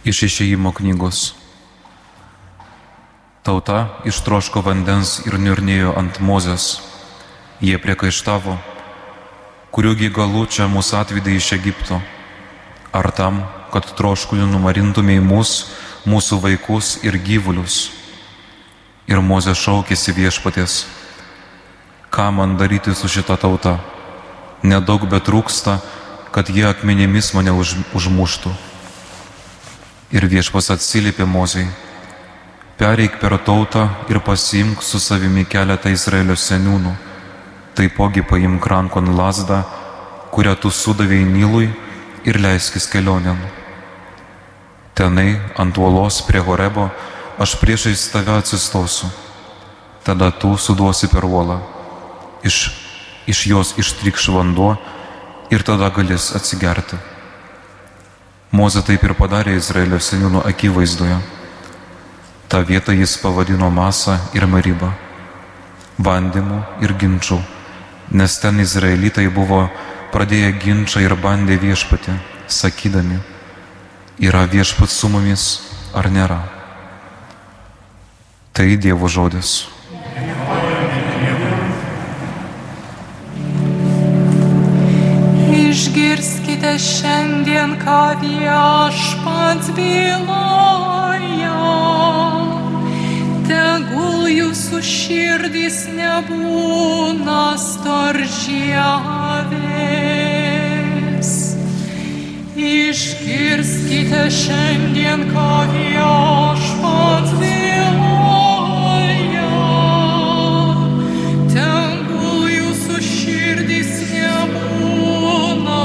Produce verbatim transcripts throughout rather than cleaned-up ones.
Iš Išėjimo knygos. Tauta ištroško vandens ir niurnėjo ant Mozės. Jie priekaištavo, kuriugi galų čia mūsų atvedė iš Egipto. Ar tam, kad troškuliu numarintumei mus, mūsų vaikus ir gyvulius. Ir Mozė šaukėsi viešpaties, ką man daryti su šita tauta? Nedaug betrūksta, kad jie akmenimis mane už, užmuštų. Ir viešpas atsiliepė Mozei, pereik per tautą ir pasiimk su savimi keletą Izraelio seniūnų, taipogi paimk rankon lazdą, kurią tu sudavėjai Nilui, ir leiskis kelionėn. Tenai ant uolos prie Horebo aš priešais tave atsistosiu, tada tu suduosi per uolą, iš, iš jos ištrykš vanduo ir tada galės atsigerti. Mozė taip ir padarė Izraelio seniūnų akivaizdoje. Ta vieta jis pavadino Masą ir Meribą, bandymų ir ginčių, nes ten izraelitai buvo pradėję ginčą ir bandė viešpatį, sakydami, yra viešpats su mumis ar nėra. Tai Dievo žodis. Išgirskite šiandien, ką viešpats byloja. Tegul jūsų širdys nebūna storžavės. Išgirskite šiandien, ką viešpats byloja. Tegul jūsų širdys nebūna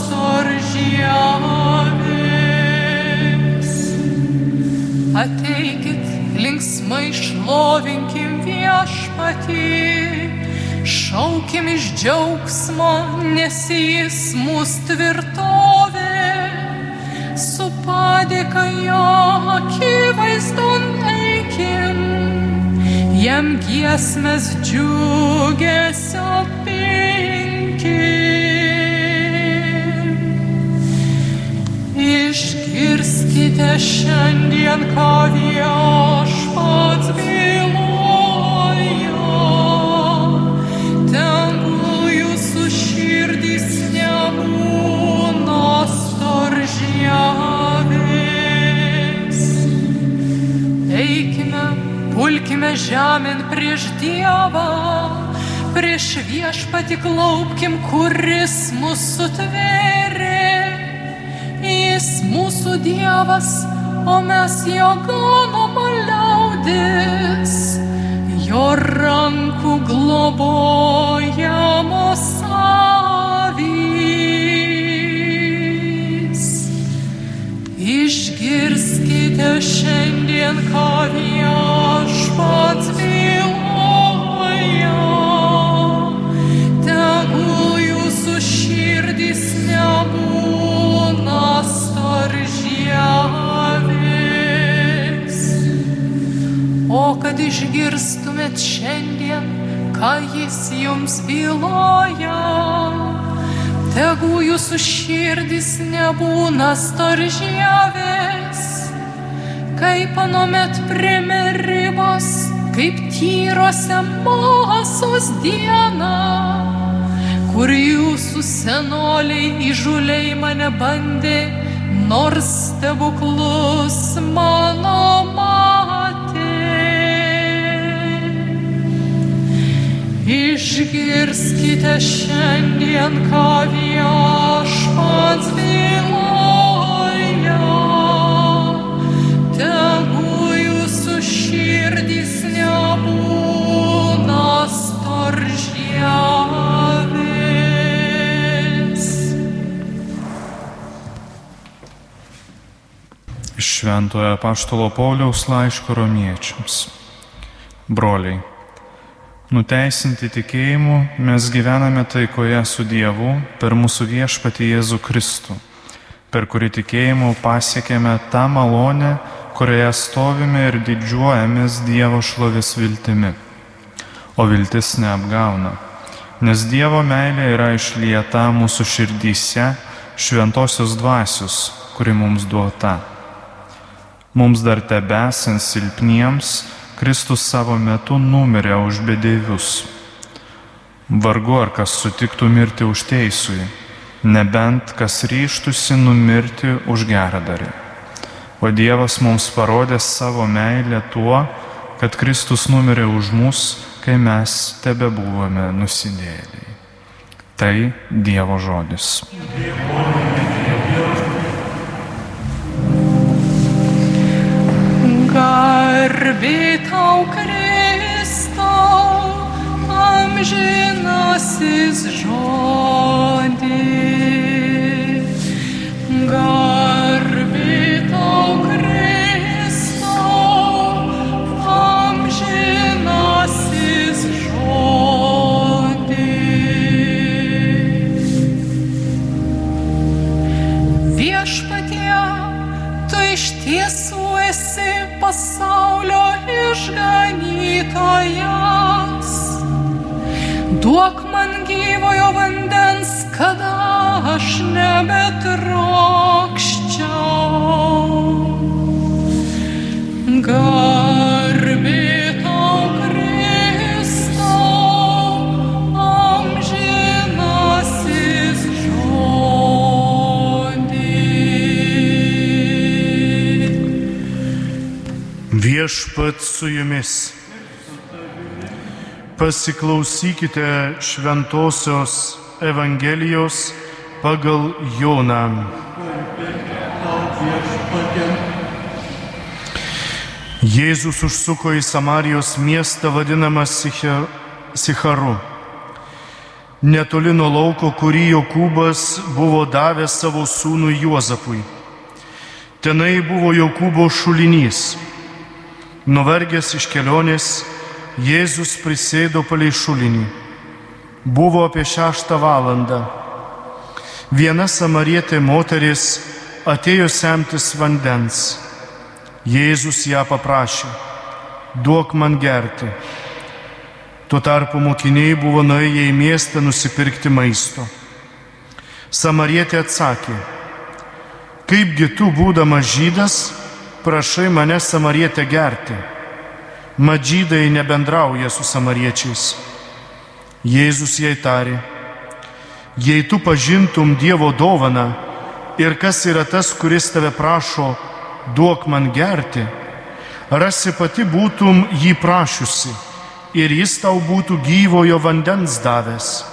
storžavės. Ateikit, linksmai šlovinkim viešpatį, šaukim iš džiaugsmo, nes jis mūsų tvirtovė. Su padėka jo akivaizdon eikim, jam giesmes džiugesio pinkim. Išgirskite šiandien, ką viešpats byloja. Tegul jūsų širdys nebūna storžavės. Eikime, pulkime žemėn prieš Dievą, prieš viešpatį klaupkim, kuris mūsų tvėrė. Jis mūsų Dievas, o mes jo ganoma liaudis, jo rankų globojamos avys. Išgirskite šiandien, ką viešpats byloja. Tegul jūsų širdys nebūna storžavės. O kad išgirstumėt šiandien, ką jis jums byloja, tegul jūsų širdys nebūna storžavės, kaip anuomet prie Meribos, kaip tyrose Masos dieną, kur jūsų senoliai įžūliai mane bandė, nors stebuklus mano matė. Išgirskite šiandien, ką viešpats byloja. Tegul jūsų širdys nebūna storžavės. Iš Šventojo apaštalo Pauliaus laiško romiečiams. Broliai, nuteisinti tikėjimu, mes gyvename taikoje su Dievu per mūsų viešpatį Jėzų Kristų, per kurį tikėjimu pasiekėme tą malonę, kurioje stovime ir didžiuojamės Dievo šlovės viltimi. O viltis neapgauna, nes Dievo meilė yra išlieta mūsų širdyse šventosios dvasios, kuri mums duota. Mums dar tebesant silpniems, Kristus savo metu numirė už bedievius. Vargu ar kas sutiktų mirti už teisųjį, nebent kas ryžtųsi numirti už geradarį. O Dievas mums parodė savo meilę tuo, kad Kristus numirė už mus, kai mes tebebuvome nusidėjėliai. Tai Dievo žodis. Garbė tau, Kristau, amžinasis žodį. Garbė tau, Kristau, amžinasis žodį. Viešpatie, tu iš tiesų esi pasaulio išganytojas. Duok man gyvojo vandens, kad aš nebetrokščiau. Garbė tau, Kristau, amžinasis žodį. Viešpats su jumis. Pasiklausykite šventosios Evangelijos pagal Joną. Jėzus užsuko į Samarijos miestą vadinamą Sicharu, netoli nuo lauko, kurį Jokūbas buvo davęs savo sūnui Juozapui. Tenai buvo Jokūbo šulinys. Nuvargęs iš kelionės, Jėzus prisėdo palei šulinį. Buvo apie šeštą valandą. Viena samarietė moteris atėjo semtis vandens. Jėzus ją paprašė: duok man gerti. Tuo tarpu mokiniai buvo nuėję į miestą nusipirkti maisto. Samarietė atsakė: kaipgi tu, būdamas žydas, prašai mane samarietę gerti? Mat žydai nebendrauja su samariečiais. Jėzus jai tarė: jei tu pažintum Dievo dovaną ir kas yra tas, kuris tave prašo, duok man gerti, rasi pati būtum jį prašiusi ir jis tau būtų gyvojo vandens davęs.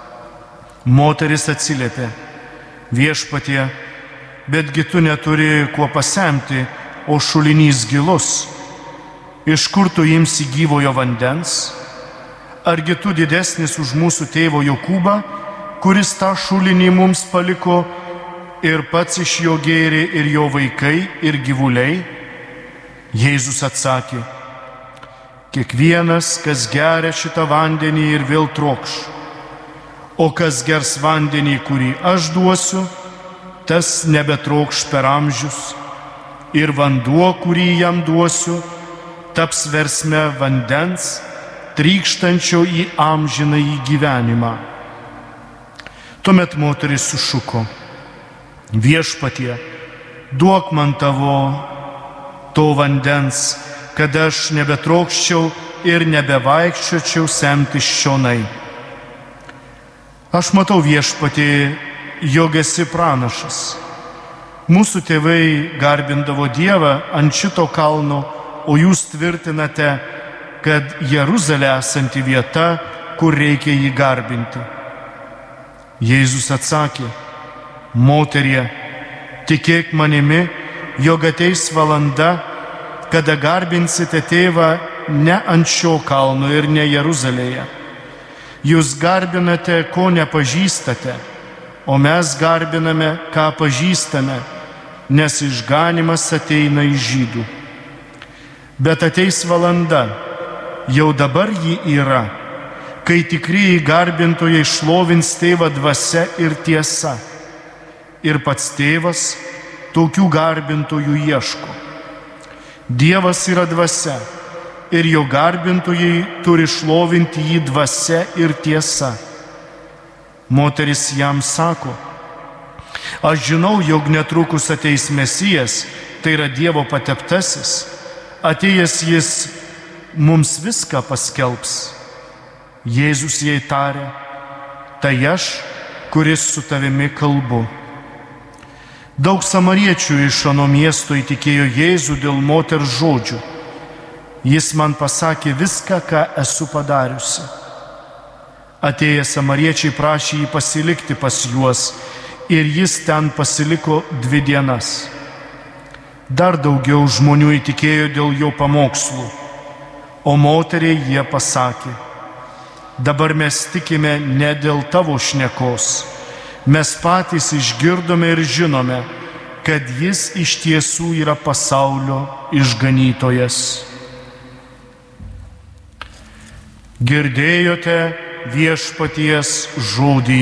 Moteris atsiliepė: viešpatie, betgi tu neturi kuo pasemti, o šulinys gilus. Iš kur tu imsi gyvojo vandens? Argi tu didesnis už mūsų tėvo Jokūbą, kuris tą šulinį mums paliko ir pats iš jo gėrė ir jo vaikai ir gyvuliai? Jėzus atsakė: kiekvienas, kas geria šitą vandenį ir vėl trokš, o kas gers vandenį, kurį aš duosiu, tas nebetrokš per amžius, ir vanduo, kurį jam duosiu, taps versme vandens, trykštančio į amžinąjį gyvenimą. Tuomet moteris sušuko: viešpatie, duok man tavo to vandens, kad aš nebetrokščiau ir nebevaikščiočiau semtis čionai. Aš matau, viešpatie, jog esi pranašas. Mūsų tėvai garbindavo Dievą ant šito kalno, o jūs tvirtinate, kad Jeruzalė esanti vieta, kur reikia jį garbinti. Jėzus atsakė: moterie, tikėk manimi, jog ateis valanda, kada garbinsite tėvą ne ant šio kalno ir ne Jeruzalėje. Jūs garbinate, ko nepažįstate, o mes garbiname, ką pažįstame, nes išganymas ateina iš žydų. Bet ateis valanda, jau dabar ji yra, kai tikrieji garbintojai šlovins tėvą dvasia ir tiesa. Ir pats tėvas tokių garbintojų ieško. Dievas yra dvasia, ir jo garbintojai turi šlovinti jį dvasia ir tiesa. Moteris jam sako: aš žinau, jog netrukus ateis Mesijas tai yra Dievo pateptasis, atėjęs jis mums viską paskelbs. Jėzus jai tarė, tai aš, kuris su tavimi kalbu. Daug samariečių iš ano miesto įtikėjo Jėzų dėl moters žodžių. Jis man pasakė viską, ką esu padariusi. Atėję samariečiai prašė jį pasilikti pas juos ir jis ten pasiliko dvi dienas. Dar daugiau žmonių įtikėjo dėl jo pamokslų, o moteriai jie pasakė, dabar mes tikime ne dėl tavo šnekos, mes patys išgirdome ir žinome, kad jis iš tiesų yra pasaulio išganytojas. Girdėjote viešpaties žodį.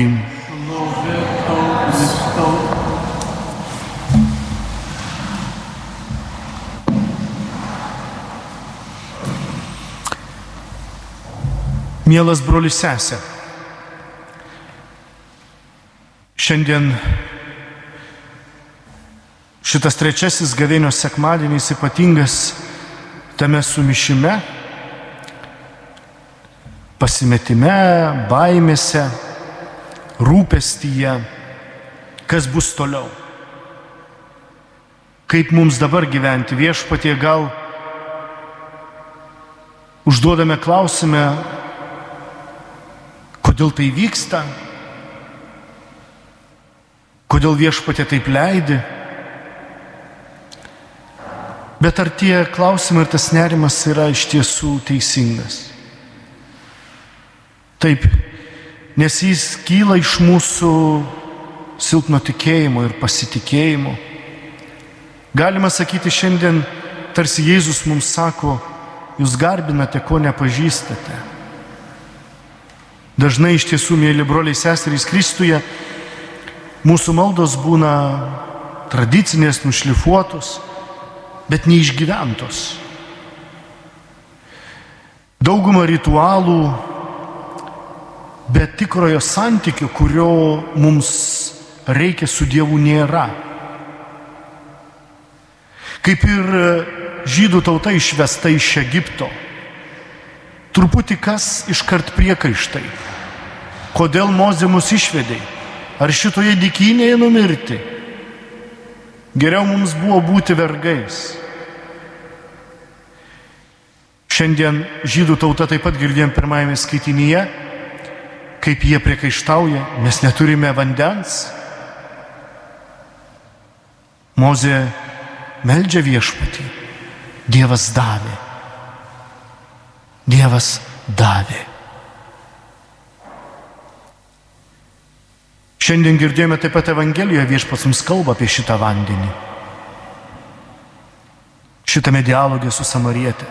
Mielas brolis sesė, šiandien šitas trečiasis gavėnios sekmadienis ypatingas tame sumišime, pasimetime, baimėse, rūpestyje, kas bus toliau. Kaip mums dabar gyventi viešpatie, gal užduodame klausimą, kodėl tai vyksta, kodėl viešpatie taip leidi. Bet ar tie klausimai ir tas nerimas yra iš tiesų teisingas? Taip, nes jis kyla iš mūsų silpno tikėjimo ir pasitikėjimo. Galima sakyti šiandien, tarsi Jėzus mums sako, jūs garbinate, ko nepažįstate. Dažnai iš tiesų, mėly broliai seserys Kristuje, mūsų maldos būna tradicinės, nušlifuotos, bet neišgyventos. Dauguma ritualų, bet tikrojo santykio, kurio mums reikia su Dievu, nėra. Kaip ir žydų tauta išvesta iš Egipto, truputį kas iškart priekaištai. Kodėl Mozė mus išvedė? Ar šitoje dykynėje numirti? Geriau mums buvo būti vergais. Šiandien žydų tauta taip pat girdėjom pirmajame skaitinyje, kaip jie priekaištauja, mes neturime vandens. Mozė meldžia viešpatį. Dievas davė. Dievas davė. Šiandien girdėjome taip pat Evangelijoje, viešpats mums kalba apie šitą vandenį. Šitame dialogė su samariete.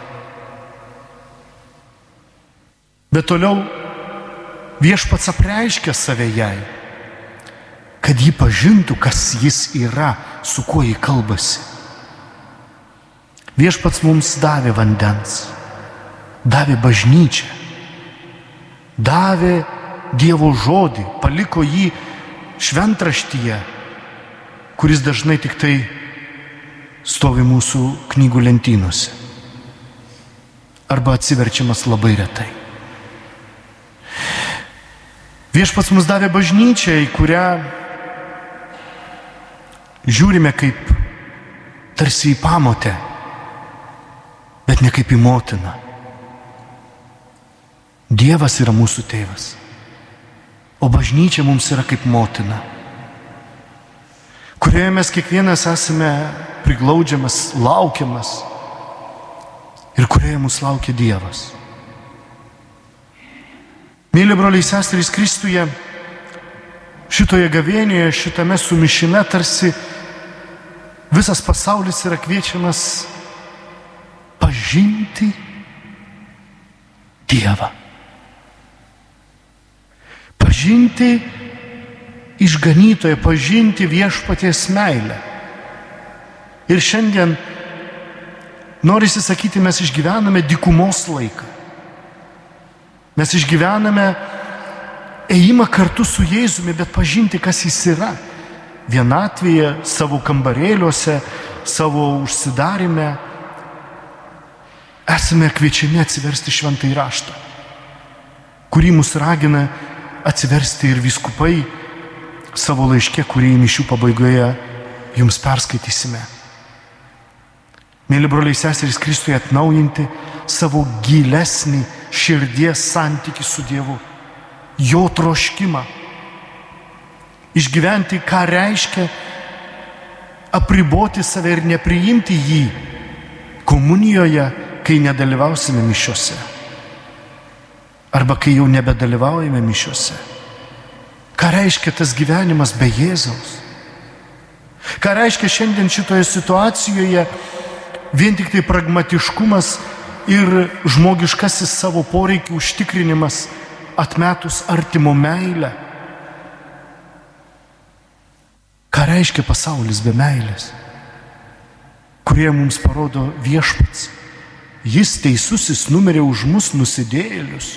Bet toliau viešpats apreiškia save jai, kad ji pažintų, kas jis yra, su kuo jį kalbasi. Viešpats mums davė vandens, davė bažnyčią, davė Dievo žodį, paliko jį šventraštyje, kuris dažnai tik tai stovi mūsų knygų lentynose arba atsiverčiamas labai retai. Viešpats mums davė bažnyčią, į kurią žiūrime kaip tarsi į pamotę, bet ne kaip į motiną. Dievas yra mūsų tėvas, o bažnyčia mums yra kaip motina, kurioje mes kiekvienas esame priglaudžiamas, laukiamas ir kurioje mus laukia Dievas. Mėly broliai seserys Kristuje, šitoje gavėnėje, šitame sumišime tarsi visas pasaulis yra kviečiamas pažinti Dievą. Pažinti išganytoją, pažinti viešpaties meilę. Ir šiandien, norisi sakyti, mes išgyvename dykumos laiką. Mes išgyvename ėjimą kartu su Jėzumi, bet pažinti, kas jis yra. Vienatvėje, savo kambarėliuose, savo užsidarime, esame kviečiami atsiversti šventąjį raštą, kurį mus ragina atsiversti ir vyskupai savo laiške, kurį mišių pabaigoje jums perskaitysime. Mėly broliai seserys Kristuje, atnaujinti savo gilesnį širdies santykį su Dievu, jo troškimą, išgyventi, ką reiškia apriboti save ir nepriimti jį komunijoje, kai nedalyvausime mišiuose arba kai jau nebedalyvaujame mišiuose. Ką reiškia tas gyvenimas be Jėzaus? Ką reiškia šiandien šitoje situacijoje vien tik tai pragmatiškumas ir žmogiškasis savo poreikių užtikrinimas atmetus artimo meilę? Ką reiškia pasaulis be meilės, kurie mums parodo viešpats? Jis teisusis numirė už mus nusidėjėlius.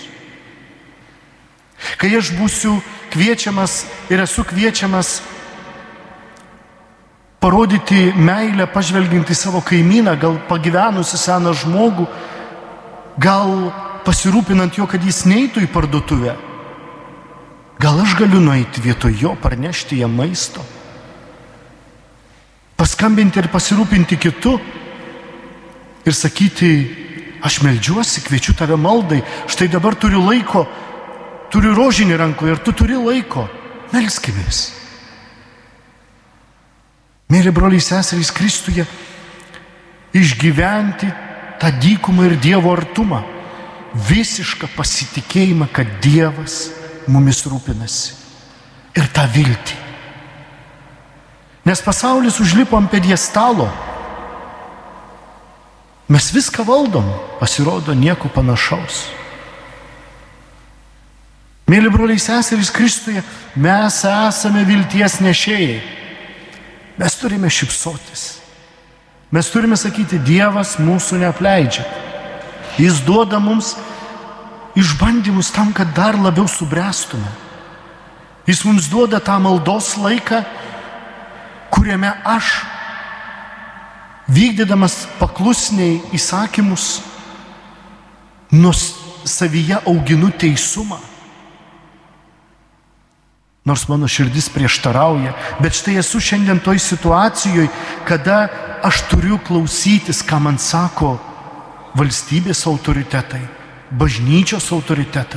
Kai aš būsiu kviečiamas ir esu kviečiamas parodyti meilę, pažvelgiant į savo kaimyną, gal pagyvenusi seną žmogų, gal pasirūpinant jo, kad jis neitų į parduotuvę, gal aš galiu nueiti vietoj jo, parnešti jam maisto, paskambinti ir pasirūpinti kitu ir sakyti, aš meldžiuosi, kviečiu tave maldai, štai dabar turiu laiko, turiu rožinį rankoje ir tu turi laiko, melskimės. Mėly broliai seserys Kristuje, išgyventi tą dykumą ir Dievo artumą, visišką pasitikėjimą, kad Dievas mumis rūpinasi ir tą viltį. Nes pasaulis užlipo ant pjedestalo, mes viską valdom, pasirodo nieko panašaus. Mėly broliai seserys Kristuje, mes esame vilties nešėjai. Mes turime šypsotis. Mes turime sakyti, Dievas mūsų neapleidžia. Jis duoda mums išbandymus tam, kad dar labiau subręstume. Jis mums duoda tą maldos laiką, kuriame aš, vykdydamas paklusniai įsakymus, nus savyje auginu teisumą. Nors mano širdis prieštarauja, bet štai esu šiandien toj situacijoje, kada aš turiu klausytis, ką man sako valstybės autoritetai, bažnyčios autoritetai.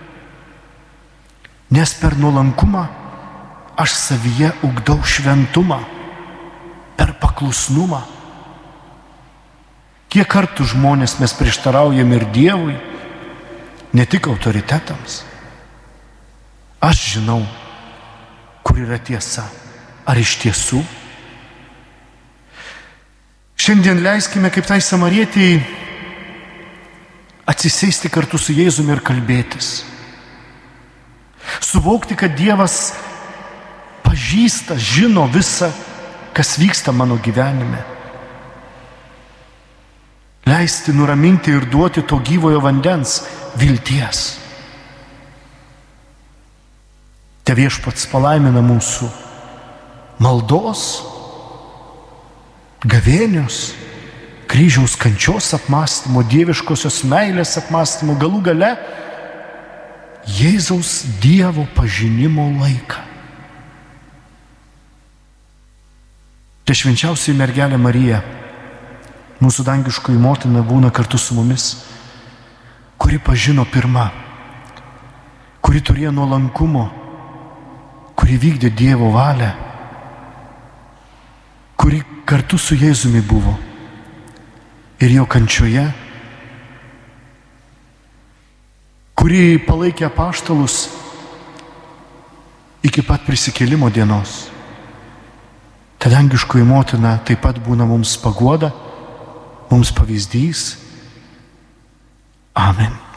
Nes per nuolankumą aš savyje ugdau šventumą, per paklusnumą. Kiek kartų žmonės mes prieštaraujam ir Dievui, ne tik autoritetams. Aš žinau, kur yra tiesa. Ar iš tiesų? Šiandien leiskime, kaip tai samarietei, atsisėsti kartu su Jėzumi ir kalbėtis. Suvokti, kad Dievas pažįsta, žino visą, kas vyksta mano gyvenime. Leisti nuraminti ir duoti to gyvojo vandens, vilties. Te viešpats palaimina mūsų maldos, gavėnios, kryžiaus kančios apmąstymo, dieviškosios meilės apmąstymo, galų gale Jėzaus Dievo pažinimo laiką. Te švenčiausiai mergelė Marija, mūsų dangiškoji motina, būna kartu su mumis, kuri pažino pirma, kuri turėjo nuolankumo, kuri vykdė Dievo valią, kuri kartu su Jėzumi buvo ir jo kančioje, kuri palaikė apaštalus iki pat prisikėlimo dienos. Ta dangiškoji motina taip pat būna mums paguoda, mums pavyzdys. Amen.